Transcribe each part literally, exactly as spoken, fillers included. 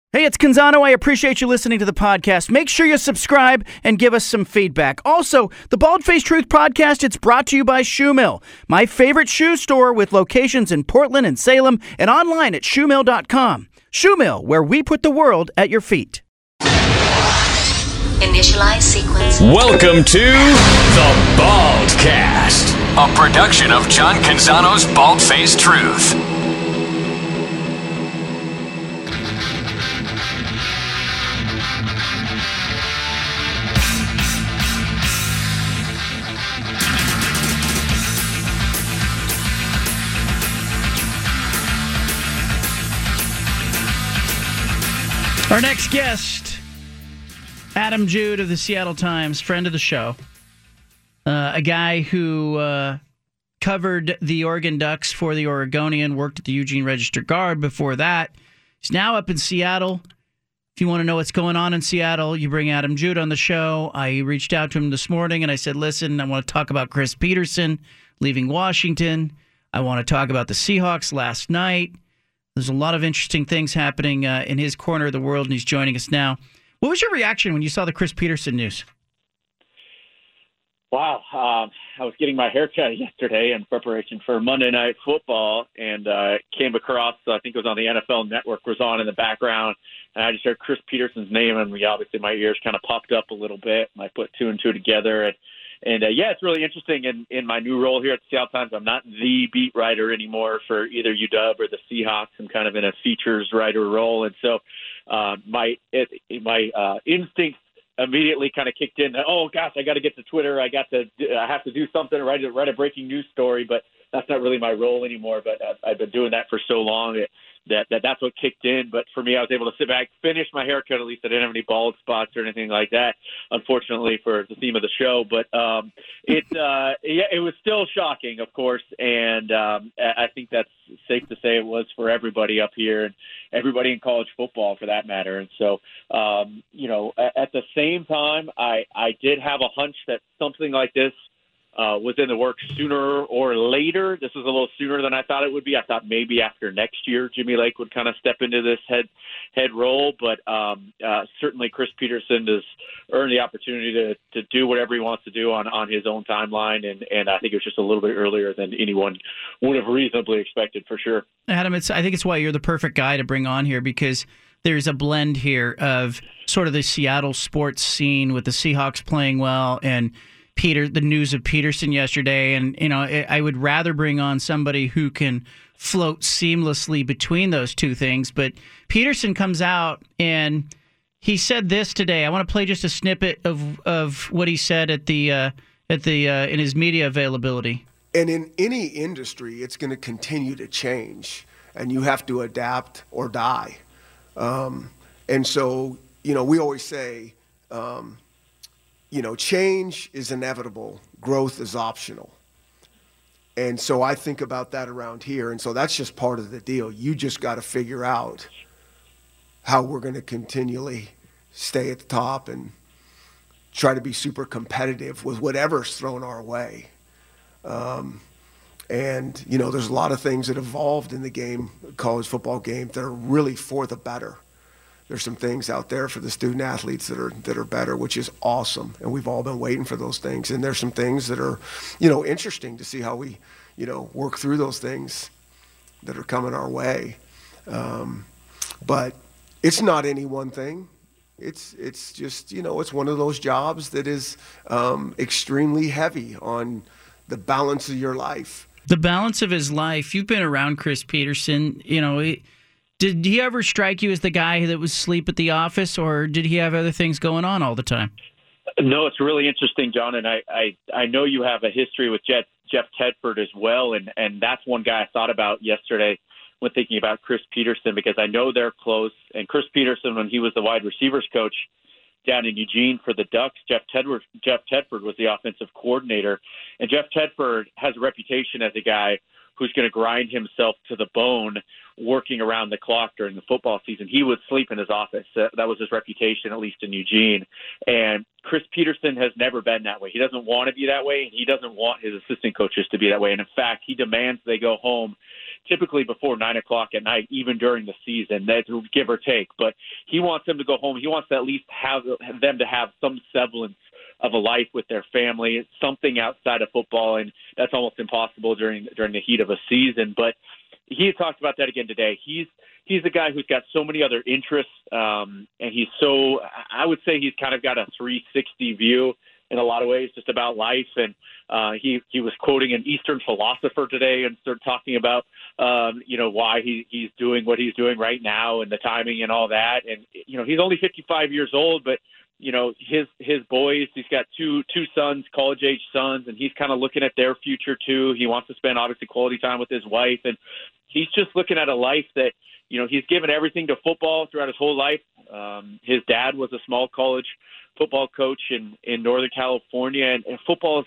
Hey, it's Canzano. I appreciate you listening to the podcast. Make sure you subscribe and give us some feedback. Also, the Bald Face Truth podcast, it's brought to you by Shoe Mill, my favorite shoe store with locations in Portland and Salem and online at shoe mill dot com. Shoe Mill, where we put the world at your feet. Initialize sequence. Welcome to the Baldcast, a production of John Canzano's Bald Face Truth. Our next guest, Adam Jude of the Seattle Times, friend of the show, uh, a guy who uh, covered the Oregon Ducks for the Oregonian, worked at the Eugene Register Guard before that. He's now up in Seattle. If you want to know what's going on in Seattle, you bring Adam Jude on the show. I reached out to him this morning and I said, listen, I want to talk about Chris Petersen leaving Washington. I want to talk about the Seahawks last night. There's a lot of interesting things happening uh, in his corner of the world, and he's joining us now. What was your reaction when you saw the Chris Petersen news? Wow. Um, I was getting my haircut yesterday in preparation for Monday Night Football, and uh, came across, I think it was on the N F L Network, was on in the background, and I just heard Chris Petersen's name, and we, obviously my ears kind of popped up a little bit, and I put two and two together, and And, uh, yeah, it's really interesting in, in my new role here at the Seattle Times. I'm not the beat writer anymore for either U W or the Seahawks. I'm kind of in a features writer role. And so uh, my it, my uh, instincts immediately kind of kicked in. Oh, gosh, I got to get to Twitter. I got to I have to do something, write a, write a breaking news story. But that's not really my role anymore. But I've, I've been doing that for so long that, that that's what kicked in. But for me, I was able to sit back, finish my haircut. At least I didn't have any bald spots or anything like that, unfortunately, for the theme of the show. But um, it, uh, yeah, it was still shocking, of course. And um, I think that's safe to say it was for everybody up here and everybody in college football for that matter. And so, um, you know, at, at the same time, I, I did have a hunch that something like this Uh, was in the works sooner or later. This was a little sooner than I thought it would be. I thought maybe after next year, Jimmy Lake would kind of step into this head head role. But um, uh, certainly Chris Petersen has earned the opportunity to, to do whatever he wants to do on, on his own timeline. And, and I think it was just a little bit earlier than anyone would have reasonably expected, for sure. Adam, it's, I think it's why you're the perfect guy to bring on here, because there's a blend here of sort of the Seattle sports scene with the Seahawks playing well and Peter, the news of Petersen yesterday, and you know, I would rather bring on somebody who can float seamlessly between those two things. But Petersen comes out and he said this today. I want to play just a snippet of of what he said at the uh, at the uh, in his media availability. And in any industry, it's going to continue to change, and you have to adapt or die. Um, and so, you know, we always say. Um, You know, change is inevitable. Growth is optional. And so I think about that around here. And so that's just part of the deal. You just got to figure out how we're going to continually stay at the top and try to be super competitive with whatever's thrown our way. Um, and, you know, there's a lot of things that evolved in the game, college football game, that are really for the better. There's some things out there for the student athletes that are that are better, which is awesome, and we've all been waiting for those things. And there's some things that are, you know, interesting to see how we, you know, work through those things that are coming our way. Um, but it's not any one thing. It's it's just, you know, it's one of those jobs that is um, extremely heavy on the balance of your life. The balance of his life. You've been around Chris Petersen, you know. It, Did he ever strike you as the guy that was asleep at the office, or did he have other things going on all the time? No, it's really interesting, John, and I, I, I know you have a history with Jeff, Jeff Tedford as well, and, and that's one guy I thought about yesterday when thinking about Chris Petersen, because I know they're close. And Chris Petersen, when he was the wide receivers coach down in Eugene for the Ducks, Jeff Tedford, Jeff Tedford was the offensive coordinator. And Jeff Tedford has a reputation as a guy who's going to grind himself to the bone working around the clock during the football season. He would sleep in his office. That was his reputation, at least in Eugene. And Chris Petersen has never been that way. He doesn't want to be that way, and he doesn't want his assistant coaches to be that way. And in fact, he demands they go home typically before nine o'clock at night, even during the season, that's give or take. But he wants them to go home. He wants to at least have them to have some semblance of a life with their family, something outside of football, and that's almost impossible during during the heat of a season. But he talked about that again today. He's he's a guy who's got so many other interests, um, and he's so I would say he's kind of got a three sixty view in a lot of ways, just about life. And uh, he he was quoting an Eastern philosopher today and started talking about um, you know why he he's doing what he's doing right now and the timing and all that. And you know he's only fifty-five years old, but you know, his his boys, he's got two two sons, college-age sons, and he's kind of looking at their future too. He wants to spend, obviously, quality time with his wife, and he's just looking at a life that, you know, he's given everything to football throughout his whole life. Um, his dad was a small college football coach in, in Northern California, and, and football's,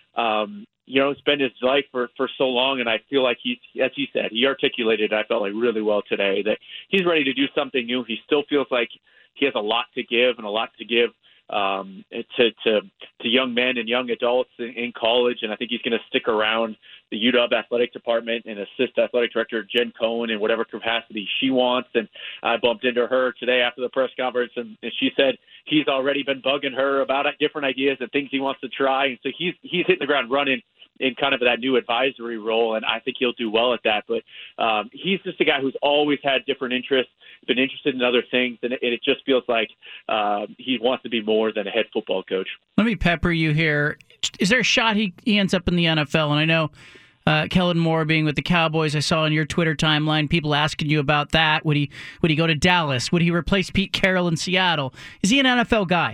um, you know, it's been his life for, for so long, and I feel like he, as he said, he articulated, I felt like really well today, that he's ready to do something new. He still feels like he has a lot to give and a lot to give um, to, to to young men and young adults in, in college, and I think he's going to stick around the U W athletic department and assist athletic director Jen Cohen in whatever capacity she wants. And I bumped into her today after the press conference, and, and she said he's already been bugging her about different ideas and things he wants to try, and so he's he's hitting the ground running in kind of that new advisory role, and I think he'll do well at that. But um, he's just a guy who's always had different interests, been interested in other things, and it, it just feels like uh, he wants to be more than a head football coach. Let me pepper you here. Is there a shot he, he ends up in the N F L? And I know uh, Kellen Moore being with the Cowboys, I saw on your Twitter timeline people asking you about that. Would he would he go to Dallas? Would he replace Pete Carroll in Seattle? Is he an N F L guy?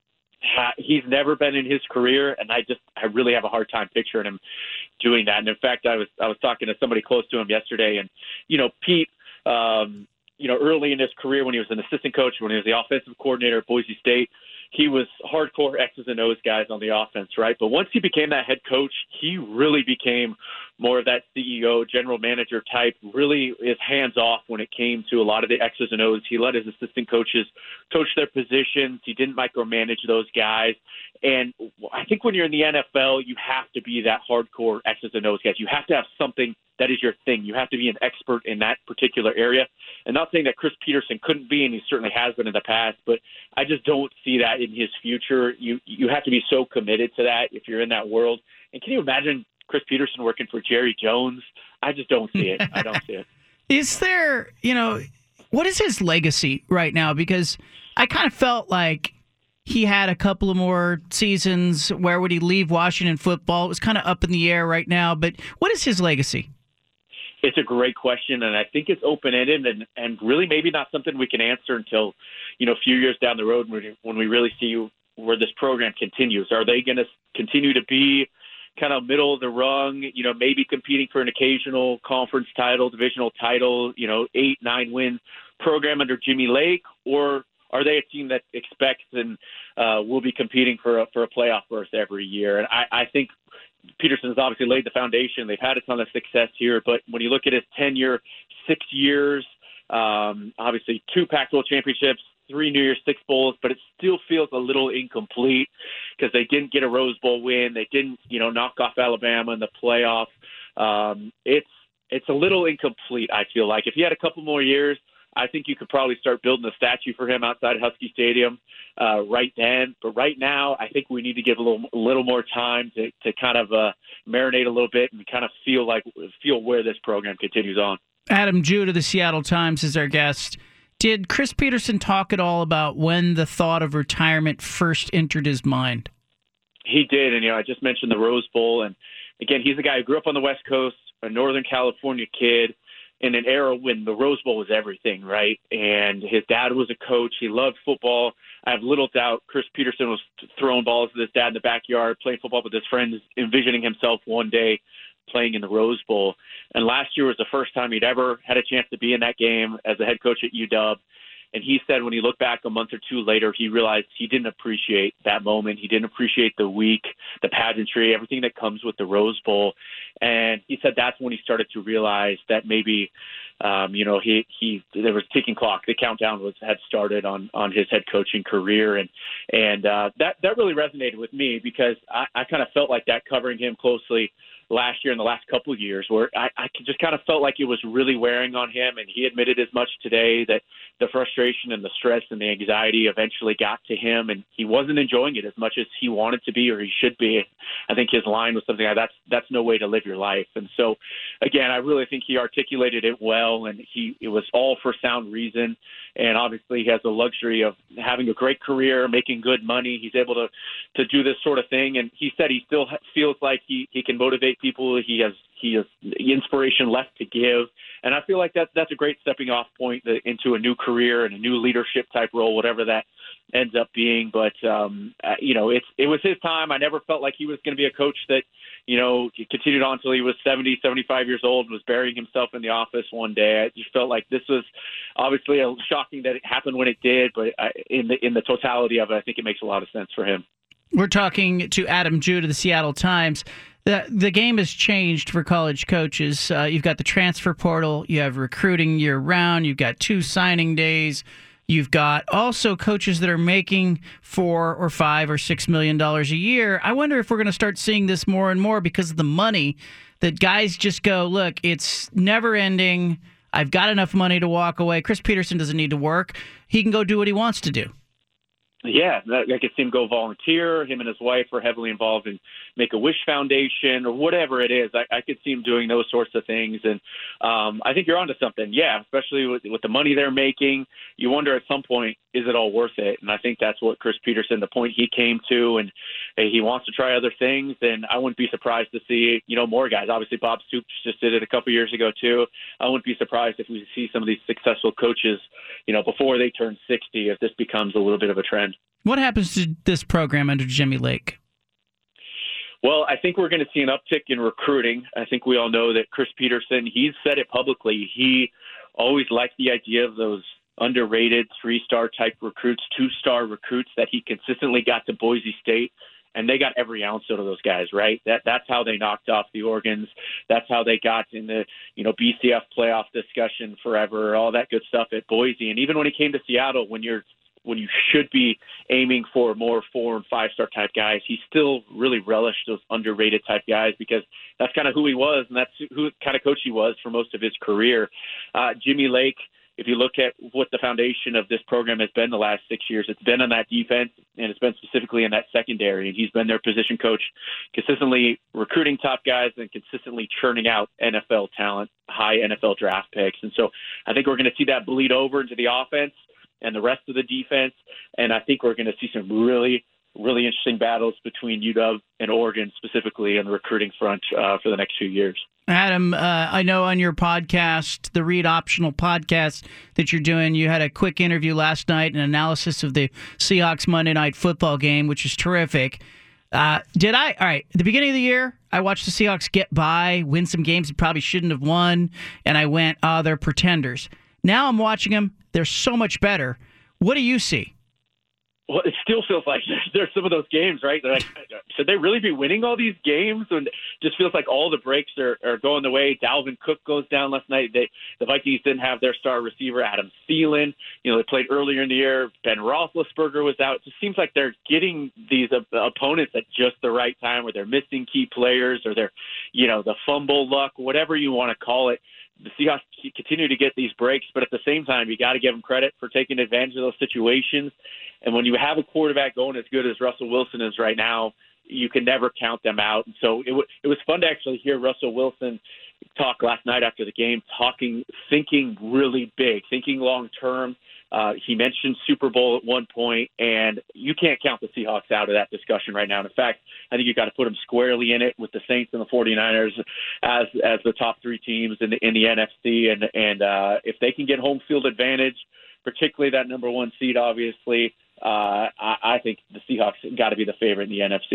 He's never been in his career, and I just I really have a hard time picturing him doing that. And in fact, I was I was talking to somebody close to him yesterday, and you know, Pete, um, you know, early in his career when he was an assistant coach, when he was the offensive coordinator at Boise State, he was hardcore X's and O's guys on the offense, right? But once he became that head coach, he really became more of that C E O, general manager type, really is hands-off when it came to a lot of the X's and O's. He let his assistant coaches coach their positions. He didn't micromanage those guys. And I think when you're in the N F L, you have to be that hardcore X's and O's guys. You have to have something that is your thing. You have to be an expert in that particular area. And not saying that Chris Petersen couldn't be, and he certainly has been in the past, but I just don't see that in his future. You you have to be so committed to that if you're in that world. And can you imagine Chris Petersen working for Jerry Jones? I just don't see it. I don't see it. Is there, you know, what is his legacy right now? Because I kind of felt like he had a couple of more seasons. Where would he leave Washington football? It was kind of up in the air right now. But what is his legacy? It's a great question, and I think it's open-ended and, and really maybe not something we can answer until, you know, a few years down the road when we, when we really see where this program continues. Are they going to continue to be kind of middle of the rung, you know, maybe competing for an occasional conference title, divisional title, you know, eight, nine win program under Jimmy Lake, or are they a team that expects and uh, will be competing for a, for a playoff berth every year? And I, I think Petersen has obviously laid the foundation. They've had a ton of success here, but when you look at his tenure, six years, um, obviously two Pac twelve championships, three New Year's Six Bowls, but it still feels a little incomplete because they didn't get a Rose Bowl win. They didn't, you know, knock off Alabama in the playoff. Um, it's it's a little incomplete, I feel like. If he had a couple more years, I think you could probably start building a statue for him outside Husky Stadium uh, right then. But right now, I think we need to give a little, a little more time to, to kind of uh, marinate a little bit and kind of feel like feel where this program continues on. Adam Jude of the Seattle Times is our guest. Did Chris Petersen talk at all about when the thought of retirement first entered his mind? He did, and you know, I just mentioned the Rose Bowl, and again, he's a guy who grew up on the West Coast, a Northern California kid, in an era when the Rose Bowl was everything, right? And his dad was a coach. He loved football. I have little doubt Chris Petersen was throwing balls with his dad in the backyard, playing football with his friends, envisioning himself one day playing in the Rose Bowl. And last year was the first time he'd ever had a chance to be in that game as a head coach at U W. And he said when he looked back a month or two later, he realized he didn't appreciate that moment. He didn't appreciate the week, the pageantry, everything that comes with the Rose Bowl. And he said that's when he started to realize that maybe, um, you know, he, he there was a ticking clock. The countdown was had started on, on his head coaching career. And and uh, that, that really resonated with me because I, I kind of felt like that covering him closely last year and the last couple of years where I, I just kind of felt like it was really wearing on him. And he admitted as much today that the frustration and the stress and the anxiety eventually got to him and he wasn't enjoying it as much as he wanted to be or he should be. I think his line was something like that's, that's no way to live your life. And so again, I really think he articulated it well and he, it was all for sound reason. And obviously he has the luxury of having a great career, making good money. He's able to, to do this sort of thing. And he said he still feels like he, he can motivate people. He has he has inspiration left to give, and I feel like that that's a great stepping off point into a new career and a new leadership type role, whatever that ends up being. But um, you know, it's it was his time. I never felt like he was going to be a coach that you know continued on until he was seventy, seventy-five years old and was burying himself in the office one day. I just felt like this was obviously a, shocking that it happened when it did, but I, in the in the totality of it, I think it makes a lot of sense for him. We're talking to Adam Jude of the Seattle Times. The, the game has changed for college coaches. Uh, you've got the transfer portal. You have recruiting year-round. You've got two signing days. You've got also coaches that are making four or five or six million dollars a year. I wonder if we're going to start seeing this more and more because of the money that guys just go, look, it's never ending. I've got enough money to walk away. Chris Petersen doesn't need to work. He can go do what he wants to do. Yeah, I could see him go volunteer. Him and his wife are heavily involved in Make-A-Wish Foundation or whatever it is. I, I could see him doing those sorts of things. And um, I think you're onto something. Yeah, especially with, with the money they're making. You wonder at some point, is it all worth it? And I think that's what Chris Petersen, the point he came to, and hey, he wants to try other things. And I wouldn't be surprised to see, you know, more guys. Obviously, Bob Stoops just did it a couple years ago, too. I wouldn't be surprised if we see some of these successful coaches, you know, before they turn sixty, if this becomes a little bit of a trend. What happens to this program under Jimmy Lake? Well, I think we're going to see an uptick in recruiting. I think we all know that Chris Petersen, he's said it publicly. He always liked the idea of those underrated three-star type recruits, two-star recruits that he consistently got to Boise State. And they got every ounce out of those guys, right? That that's how they knocked off the Oregons. That's how they got in the, you know, B C F playoff discussion forever, all that good stuff at Boise. And even when he came to Seattle, when you're when you should be aiming for more four and five star type guys, he still really relished those underrated type guys because that's kind of who he was, and that's who kind of coach he was for most of his career. Uh, Jimmy Lake, if you look at what the foundation of this program has been the last six years, it's been on that defense, and it's been specifically in that secondary. And he's been their position coach, consistently recruiting top guys and consistently churning out N F L talent, high N F L draft picks. And so I think we're going to see that bleed over into the offense and the rest of the defense. And I think we're going to see some really, really interesting battles between U W and Oregon, specifically on the recruiting front uh, for the next few years. Adam, uh, I know on your podcast, the Read Optional podcast that you're doing, you had a quick interview last night, an analysis of the Seahawks Monday Night Football game, which is terrific. Uh, did I? All right. At the beginning of the year, I watched the Seahawks get by, win some games they probably shouldn't have won, and I went, oh, they're pretenders. Now I'm watching them. They're so much better. What do you see? Well, it still feels like there's some of those games, right? They're like, should they really be winning all these games? And it just feels like all the breaks are, are going the way. Dalvin Cook goes down last night. They, the Vikings didn't have their star receiver, Adam Thielen. You know, they played earlier in the year. Ben Roethlisberger was out. It just seems like they're getting these uh, opponents at just the right time, where they're missing key players, or they're, you know, the fumble luck, whatever you want to call it. The Seahawks continue to get these breaks, but at the same time, you got to give them credit for taking advantage of those situations. And when you have a quarterback going as good as Russell Wilson is right now, you can never count them out. And so it, w- it was fun to actually hear Russell Wilson talk last night after the game, talking, thinking really big, thinking long term. Uh, he mentioned Super Bowl at one point, and you can't count the Seahawks out of that discussion right now. And in fact, I think you've got to put them squarely in it with the Saints and the 49ers as as the top three teams in the in the N F C. And and uh, if they can get home field advantage, particularly that number one seed, obviously, uh, I, I think the Seahawks got to be the favorite in the N F C.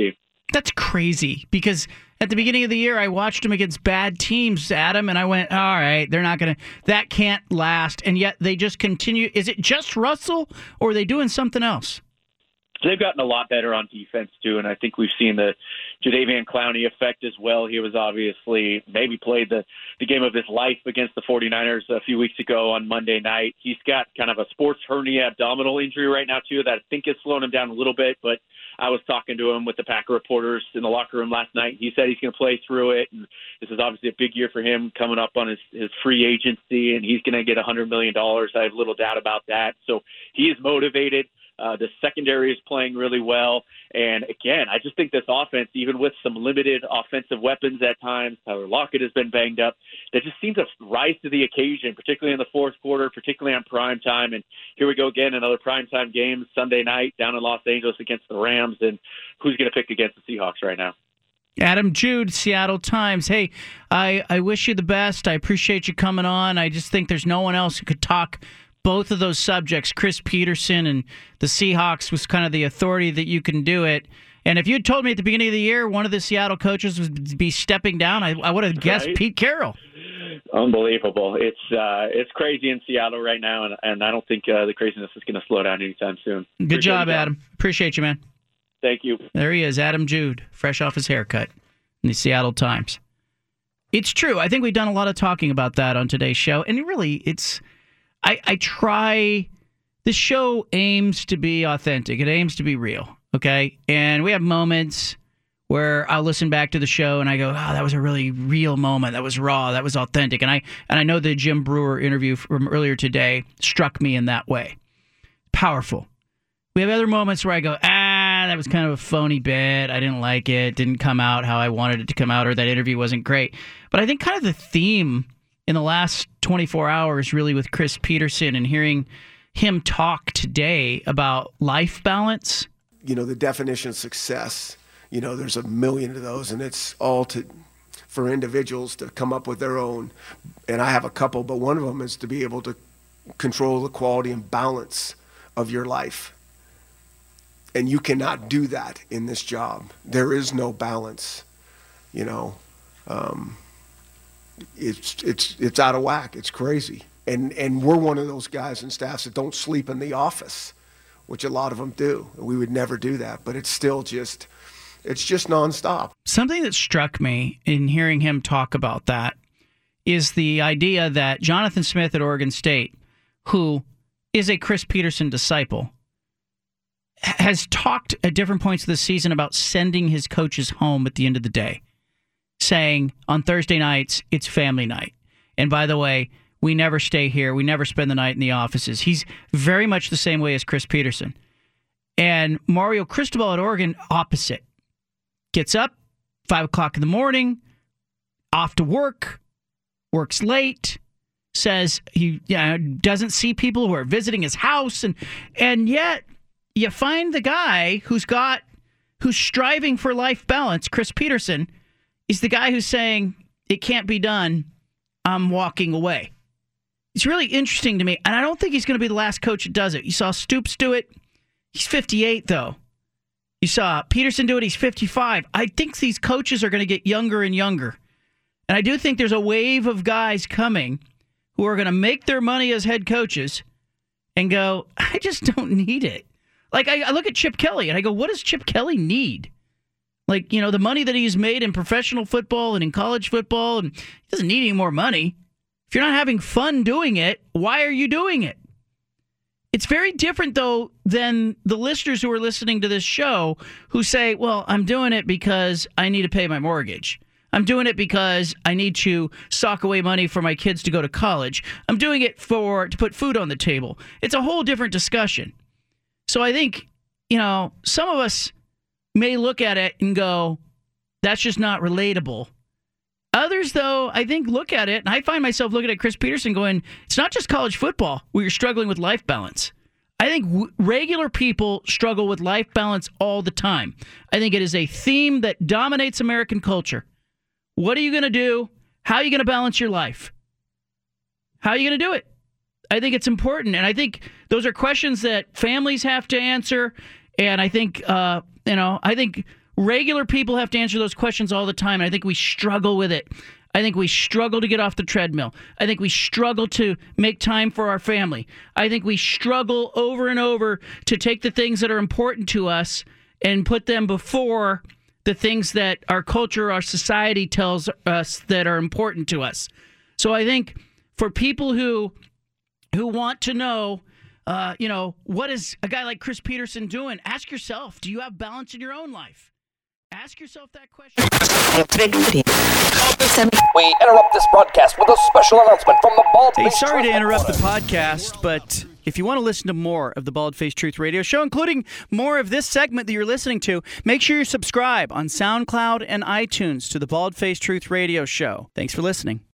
That's crazy because at the beginning of the year, I watched him against bad teams, Adam, and I went, all right, they're not going to, that can't last. And yet they just continue. Is it just Russell or are they doing something else? They've gotten a lot better on defense, too, and I think we've seen the Jadeveon Clowney effect as well. He was obviously maybe played the, the game of his life against the 49ers a few weeks ago on Monday night. He's got kind of a sports hernia abdominal injury right now, too, that I think is slowing him down a little bit, but I was talking to him with the Packer reporters in the locker room last night. He said he's going to play through it, and this is obviously a big year for him coming up on his, his free agency, and he's going to get one hundred million dollars. I have little doubt about that. So he is motivated. Uh, the secondary is playing really well. And, again, I just think this offense, even with some limited offensive weapons at times, Tyler Lockett has been banged up, they just seem to rise to the occasion, particularly in the fourth quarter, particularly on prime time. And here we go again, another primetime game Sunday night down in Los Angeles against the Rams. And who's going to pick against the Seahawks right now? Adam Jude, Seattle Times. Hey, I, I wish you the best. I appreciate you coming on. I just think there's no one else who could talk both of those subjects, Chris Peterson and the Seahawks, was kind of the authority that you can do it. And if you had told me at the beginning of the year one of the Seattle coaches would be stepping down, I, I would have guessed right? Pete Carroll. Unbelievable. It's uh, it's crazy in Seattle right now, and, and I don't think uh, the craziness is going to slow down anytime soon. Good Appreciate job, Adam. Appreciate you, man. Thank you. There he is, Adam Jude, fresh off his haircut in the Seattle Times. It's true. I think we've done a lot of talking about that on today's show, and it really, it's... I, I try, this show aims to be authentic. It aims to be real, okay? And we have moments where I'll listen back to the show and I go, oh, that was a really real moment. That was raw. That was authentic. And I and I know the Jim Brewer interview from earlier today struck me in that way. Powerful. We have other moments where I go, ah, that was kind of a phony bit. I didn't like it. Didn't come out how I wanted it to come out, or that interview wasn't great. But I think kind of the theme in the last twenty-four hours, really, with Chris Peterson and hearing him talk today about life balance. You know, the definition of success, you know, there's a million of those, and it's all to for individuals to come up with their own. And I have a couple, but one of them is to be able to control the quality and balance of your life. And you cannot do that in this job. There is no balance, you know. Um, It's it's it's out of whack. It's crazy, and and we're one of those guys and staffs that don't sleep in the office, which a lot of them do. We would never do that, but it's still just it's just nonstop. Something that struck me in hearing him talk about that is the idea that Jonathan Smith at Oregon State, who is a Chris Peterson disciple, has talked at different points of the season about sending his coaches home at the end of the day, saying on Thursday nights, it's family night. And by the way, we never stay here. We never spend the night in the offices. He's very much the same way as Chris Peterson. And Mario Cristobal at Oregon, opposite. Gets up, five o'clock in the morning, off to work, works late, says he you know, doesn't see people who are visiting his house. And, and yet you find the guy who's got, who's striving for life balance, Chris Peterson, is the guy who's saying, it can't be done, I'm walking away. It's really interesting to me, and I don't think he's going to be the last coach that does it. You saw Stoops do it. He's fifty-eight, though. You saw Peterson do it. He's fifty-five. I think these coaches are going to get younger and younger. And I do think there's a wave of guys coming who are going to make their money as head coaches and go, I just don't need it. Like, I, I look at Chip Kelly, and I go, what does Chip Kelly need? Like, you know, the money that he's made in professional football and in college football, and he doesn't need any more money. If you're not having fun doing it, why are you doing it? It's very different, though, than the listeners who are listening to this show who say, well, I'm doing it because I need to pay my mortgage. I'm doing it because I need to sock away money for my kids to go to college. I'm doing it for to put food on the table. It's a whole different discussion. So I think, you know, some of us may look at it and go, that's just not relatable. Others, though, I think look at it, and I find myself looking at Chris Peterson going, it's not just college football where you're struggling with life balance. I think w- regular people struggle with life balance all the time. I think it is a theme that dominates American culture. What are you going to do? How are you going to balance your life? How are you going to do it? I think it's important, and I think those are questions that families have to answer, and I think, uh, you know, I think regular people have to answer those questions all the time, and I think we struggle with it. I think we struggle to get off the treadmill. I think we struggle to make time for our family. I think we struggle over and over to take the things that are important to us and put them before the things that our culture, our society tells us that are important to us. So I think for people who who want to know, uh, you know, what is a guy like Chris Petersen doing? Ask yourself, do you have balance in your own life? Ask yourself that question. We interrupt this broadcast with a special announcement from the Bald Hey, Face sorry to Truth interrupt the Headquarters. podcast, but if you want to listen to more of the Bald Face Truth Radio Show, including more of this segment that you're listening to, make sure you subscribe on SoundCloud and iTunes to the Bald Face Truth Radio Show. Thanks for listening.